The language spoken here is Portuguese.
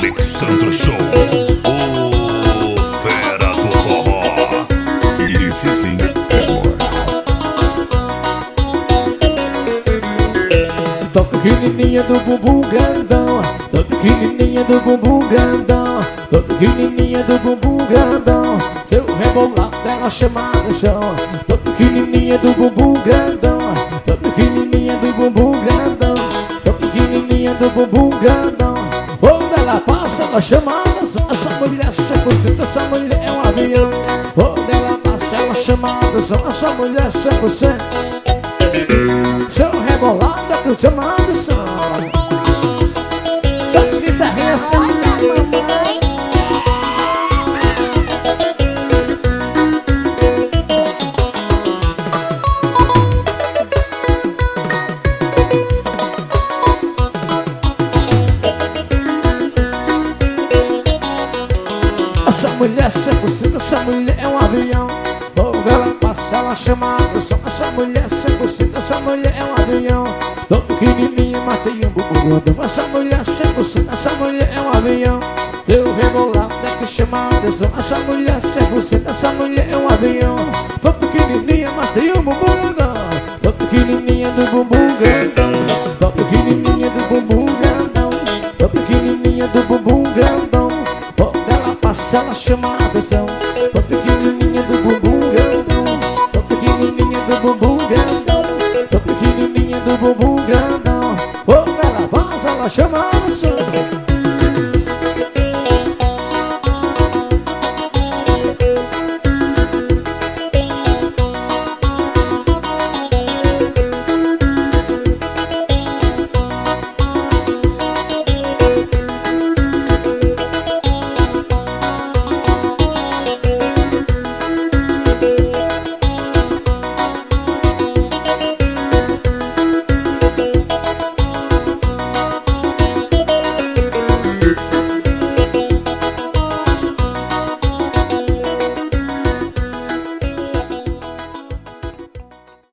Alexandre Show, o fera do forró. E esse sim é moral. Tô pequenininha do bumbum grandão, tô pequenininha do bumbum grandão, tô pequenininha do bumbum grandão. Se eu rebolar dela chamar atenção. Tô pequenininha do bumbum grandão, tô pequenininha do bumbum grandão, tô pequenininha do bumbum grandão. Quando ela passa ela chama atenção. Essa mulher 100%, essa mulher é um avião. Quando ela passa ela chama atenção. Essa mulher 100%. Seu rebolado é que eu chamo a atenção. Seu guitarrinha assim. Essa mulher 100%, essa mulher é um avião. Quando ela passa ela chama a atenção. Essa mulher 100%, essa mulher é um avião. Tô pequenininha, matei um bumbum gordão. Essa mulher 100%, essa mulher é um avião. Deu rebolar, tem que chamar a atenção. Essa mulher 100%, essa mulher é um avião. Tô pequenininha, matei um bumbum gordão. Tô pequenininha do bumbum grandão. Tô pequenininha do bumbum grandão. Tô pequenininha do bumbum grandão. Quando ela passa ela chama